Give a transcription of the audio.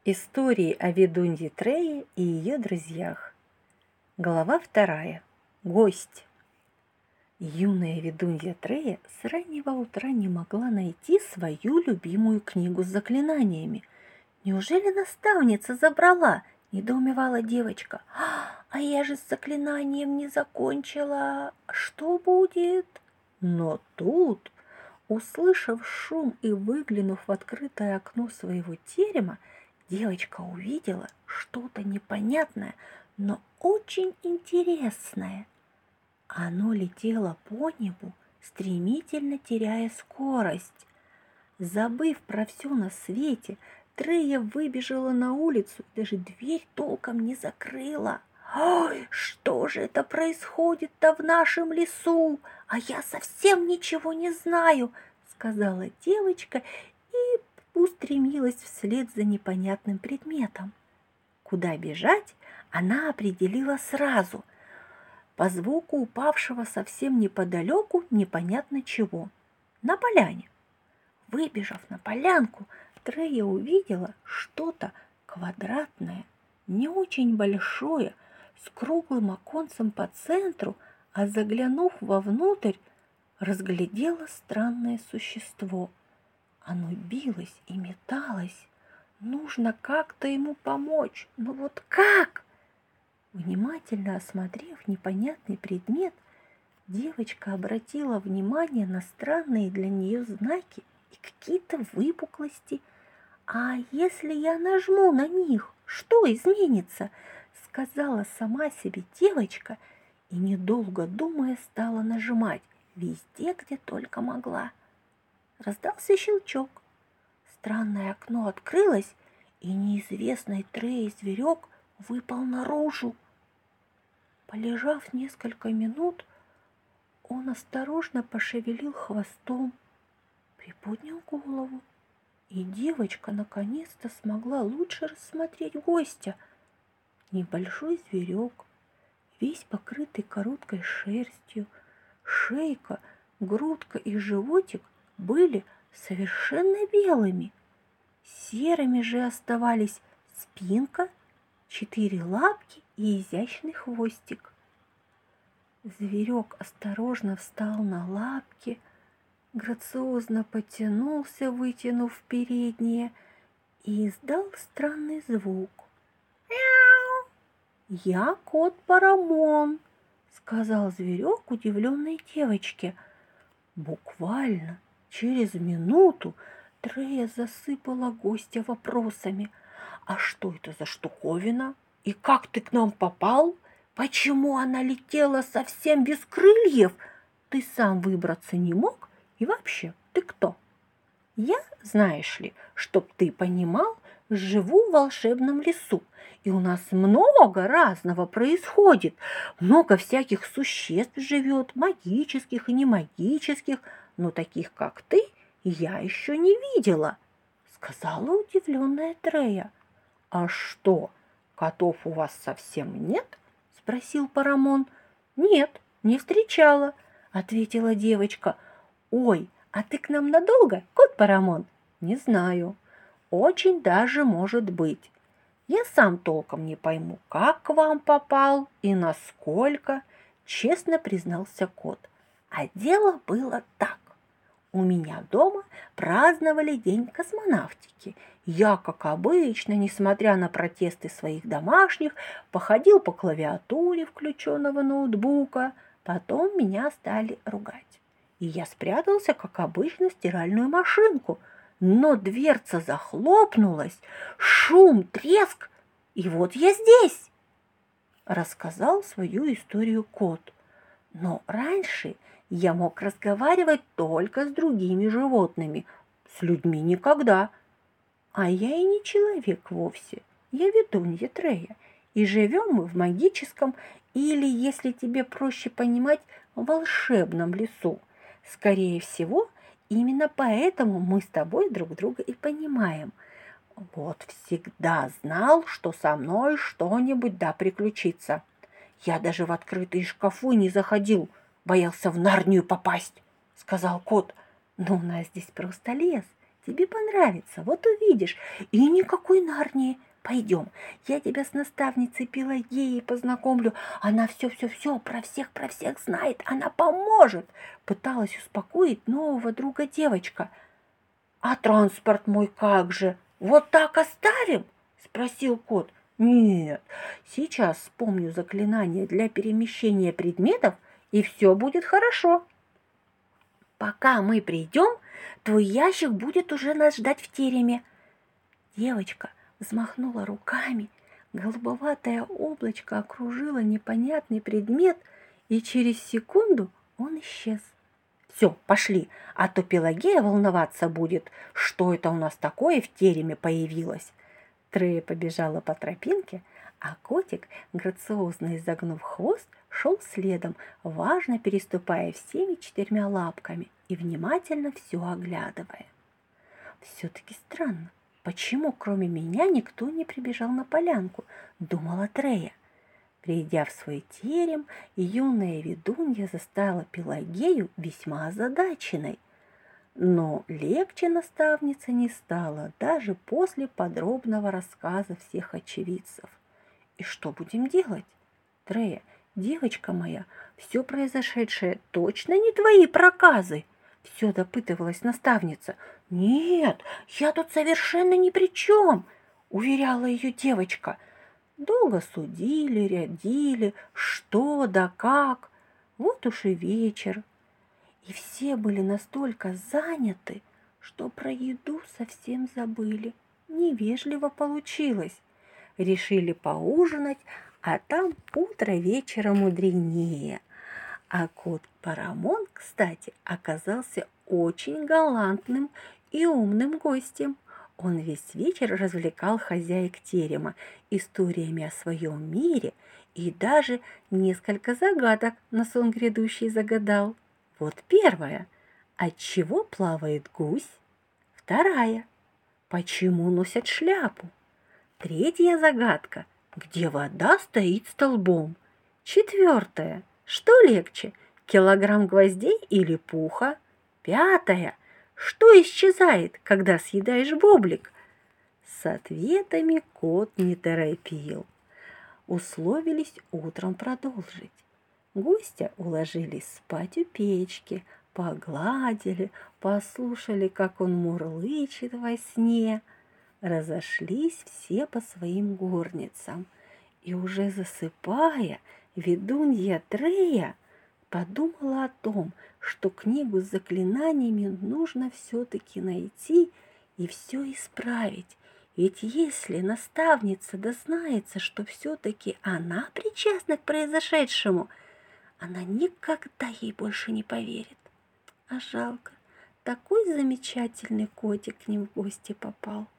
Истории о ведунье Трее и ее друзьях. Глава 2. Гость. Юная ведунья Трея с раннего утра не могла найти свою любимую книгу с заклинаниями. «Неужели наставница забрала?» – недоумевала девочка. «А я же с заклинанием не закончила. Что будет?» Но тут, услышав шум и выглянув в открытое окно своего терема, девочка увидела что-то непонятное, но очень интересное. Оно летело по небу, стремительно теряя скорость. Забыв про все на свете, Трея выбежала на улицу и даже дверь толком не закрыла. «Ой, что же это происходит-то в нашем лесу? А я совсем ничего не знаю», — сказала девочка и устремилась вслед за непонятным предметом. Куда бежать, она определила сразу, по звуку упавшего совсем неподалеку непонятно чего, на поляне. Выбежав на полянку, Трея увидела что-то квадратное, не очень большое, с круглым оконцем по центру, а заглянув вовнутрь, разглядела странное существо. Оно билось и металось. Нужно как-то ему помочь. Но вот как? Внимательно осмотрев непонятный предмет, девочка обратила внимание на странные для нее знаки и какие-то выпуклости. «А если я нажму на них, что изменится?» — сказала сама себе девочка и, недолго думая, стала нажимать везде, где только могла. Раздался щелчок. Странное окно открылось, и неизвестный Трее зверек выпал наружу. Полежав несколько минут, он осторожно пошевелил хвостом, приподнял голову, и девочка наконец-то смогла лучше рассмотреть гостя. Небольшой зверек, весь покрытый короткой шерстью, шейка, грудка и животик были совершенно белыми. Серыми же оставались спинка, 4 лапки и изящный хвостик. Зверек осторожно встал на лапки, грациозно потянулся, вытянув передние, и издал странный звук. «Мяу! Я кот Парамон», — сказал зверек удивленной девочке. Буквально через минуту Трея засыпала гостя вопросами. «А что это за штуковина? И как ты к нам попал? Почему она летела совсем без крыльев? Ты сам выбраться не мог? И вообще, ты кто?» «Я, знаешь ли, чтоб ты понимал, живу в волшебном лесу, и у нас много разного происходит, много всяких существ живет, магических и немагических, но таких, как ты, я еще не видела», — сказала удивленная Трея. «А что, котов у вас совсем нет?» — спросил Парамон. «Нет, не встречала», — ответила девочка. «Ой, а ты к нам надолго, кот Парамон?» «Не знаю. Очень даже может быть. Я сам толком не пойму, как к вам попал и насколько», — честно признался кот. «А дело было так. У меня дома праздновали День космонавтики. Я, как обычно, несмотря на протесты своих домашних, походил по клавиатуре включенного ноутбука. Потом меня стали ругать. И я спрятался, как обычно, в стиральную машинку. Но дверца захлопнулась, шум, треск, и вот я здесь», — рассказал свою историю кот. «Но раньше я мог разговаривать только с другими животными, с людьми никогда. А я и не человек вовсе, я ведунья Трея, и живем мы в магическом или, если тебе проще понимать, волшебном лесу. Скорее всего, именно поэтому мы с тобой друг друга и понимаем. Вот всегда знал, что со мной что-нибудь да приключится. Я даже в открытые шкафы не заходил, боялся в Нарнию попасть», — сказал кот. «Но у нас здесь просто лес, Тебе понравится, вот увидишь. И никакой Нарнии. Пойдем, я тебя с наставницей Пелагеей познакомлю. Она все про всех знает, она поможет. Пыталась успокоить нового друга девочка. А транспорт мой как же? Вот так оставим? Спросил кот. Нет, сейчас вспомню заклинание для перемещения предметов, и все будет хорошо. Пока мы придем, твой ящик будет уже нас ждать в тереме. Девочка взмахнула руками, голубоватое облачко окружило непонятный предмет, и через секунду он исчез. Все, пошли, а то Пелагея волноваться будет, что это у нас такое в тереме появилось. Трея побежала по тропинке, а котик, грациозно изогнув хвост, шел следом, важно переступая всеми 4 лапками и внимательно все оглядывая. Все-таки странно, почему кроме меня никто не прибежал на полянку, думала Трея. Придя в свой терем, юная ведунья застала Пелагею весьма озадаченной. Но легче наставница не стала даже после подробного рассказа всех очевидцев. И что будем делать? Трея, девочка моя, все произошедшее точно не твои проказы? Все допытывалась наставница. Нет, я тут совершенно ни при чем, уверяла ее девочка. Долго судили, рядили, что да как. Вот уж и вечер. И все были настолько заняты, что про еду совсем забыли. Невежливо получилось. Решили поужинать, а там утро вечера мудренее. А кот Парамон, кстати, оказался очень галантным и умным гостем. Он весь вечер развлекал хозяек терема историями о своем мире и даже несколько загадок на сон грядущий загадал. Вот первая. От чего плавает гусь? Вторая. Почему носят шляпу? Третья загадка. Где вода стоит столбом? Четвертая. Что легче, килограмм гвоздей или пуха? Пятая. Что исчезает, когда съедаешь бублик? С ответами кот не торопил. Условились утром продолжить. Гостя уложили спать у печки, погладили, послушали, как он мурлычет во сне. Разошлись все по своим горницам. И уже засыпая, ведунья Трея подумала о том, что книгу с заклинаниями нужно все-таки найти и все исправить. Ведь если наставница дознается, что все-таки она причастна к произошедшему, она никогда ей больше не поверит. А жалко, такой замечательный котик к ним в гости попал.